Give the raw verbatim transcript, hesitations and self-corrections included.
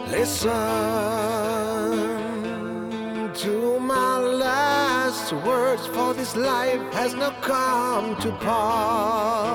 Listen to my last words, for this life has now come to pass.